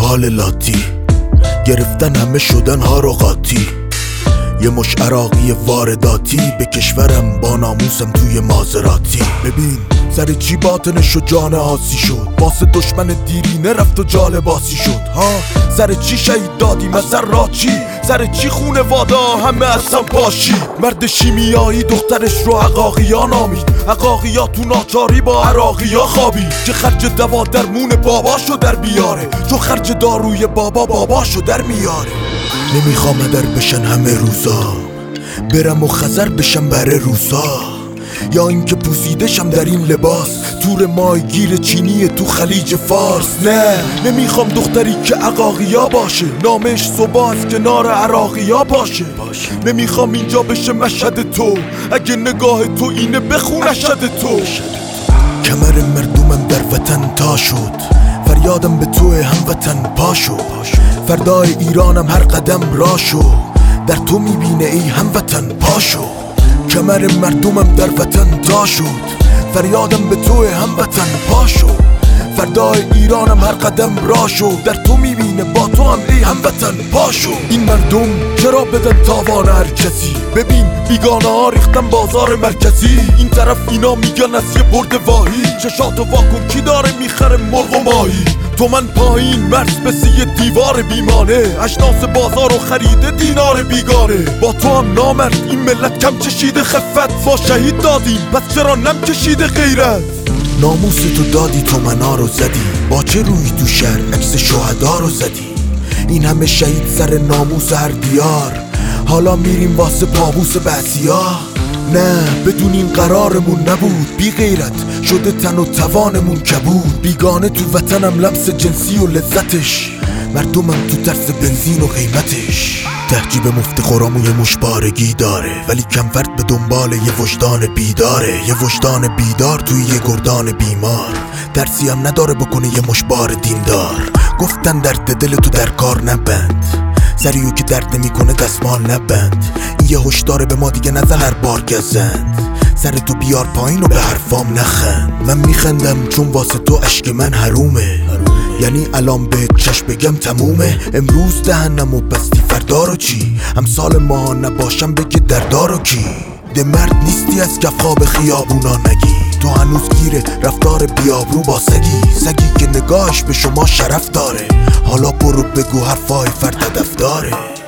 حال لاتی، گرفتن همه شدن ها رو قاطی. یه مش عراقی وارداتی به کشورم با ناموسم توی مازراتی. ببین سر چی باطنش و جان آسی شد، واسه دشمن دیرینه رفت و جال باسی شد ها. سر چی شهید دادیم از سر را چی، سر چی خونه وادا همه اصلا باشی. مرد شیمیایی دخترش رو عقاقیا نامید، عقاقیا تو ناچاری با عراقیا خوابید. که خرج دوا درمون باباشو در بیاره، چون خرج داروی باباشو در میاره. نمیخوام در بشن همه روزا، برم و خزر بشم بره روسا، یا اینکه پوسیدشم در این لباس تور ماهیگیر چینی تو خلیج فارس. نه نمیخوام دختری که عقاقیا باشه، نامش صبح کنار عراقیا باشه. نمیخوام اینجا بشه مشهد تو، اگه نگاه تو اینه بخون اشهد تو. کمر مردمم در وطن تا شد، فریادم به تو هموطن پاشو. فردای ایرانم هر قدم راشو، در تو میبینه ای هموطن پاشو. کمر مردمم در وطن تا شد، فریادم به تو هموطن پاشو. فردای ایرانم هر قدم راشو، در تو میبینه با تو هم ای هموطن پاشو. این مردم چرا بدن تاوان هر کسی، ببین بیگانه ها ریختن بازار مرکزی. این طرف اینا میگن از یه برد واهی، چشاتو واکن کی داره میخره مرغ و ماهی. تو من پایین مرز بسی یه دیوار بیمانه، اجناس بازار و خریده دینار بیگانه. با تو هم نامرد این ملت کم چشیده خفت، ما شهید دادیم پس چرا نم کشیده غیرت. ناموس تو دادی تو منا رو زدی، با چه روی تو شهر عکس شهدا رو زدی. این همه شهید سر ناموس هر دیار، حالا میریم واسه پابوس بعضیا. نه بدون این قرارمون نبود، بی غیرت شده تن و توانمون کبود. بیگانه تو وطنم لمس جنسی و لذتش، مردمم تو ترس بنزین و قیمتش. تحجیب مفت خورامو یه مشبارگی داره، ولی کم فرد به دنبال یه وجدان بیداره. یه وجدان بیدار توی یه گردان بیمار، درسی هم نداره بکنه یه مشبار دیندار. گفتن درد دل تو در کار نبند، سریو که درد نمیکنه دستمال نبند. این یه هشدار به ما دیگه نزن هر بار گزند، سر تو بیار پایین و به حرفام نخند. من میخندم چون واسه تو اشک من حرومه، یعنی الان بهت چشم بگم تمومه. امروز دهنم و بستی فردا رو چی، امثال ما نباشم بگه دردارو کی. ده مرد نیستی از کف خواب خیابونا نگی، تو هنوز گیره رفتار بیابرو با سگی که نگاهش به شما شرف داره. حالا برو بگو حرفای فرد هدف داره.